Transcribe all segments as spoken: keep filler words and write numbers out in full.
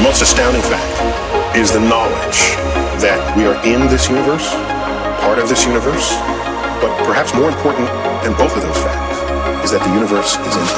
most astounding fact is the knowledge that we are in this universe, part of this universe, but perhaps more important than both of those facts is that the universe is in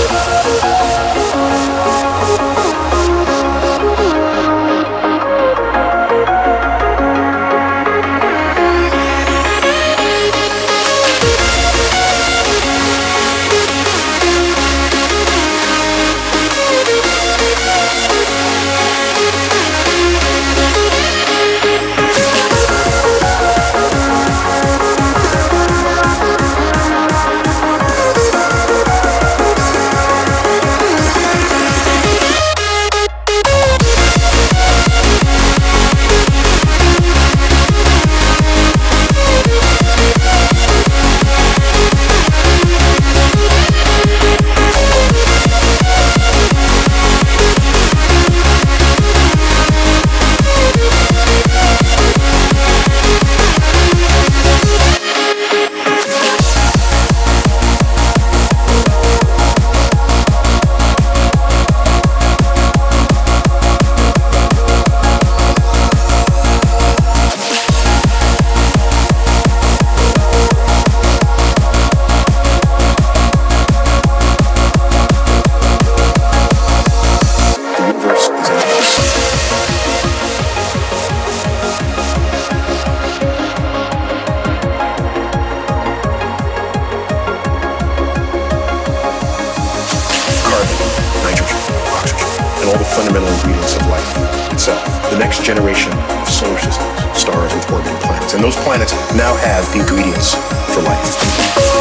fundamental ingredients of life itself. The next generation of solar systems, stars with orbiting planets. And those planets now have ingredients for life.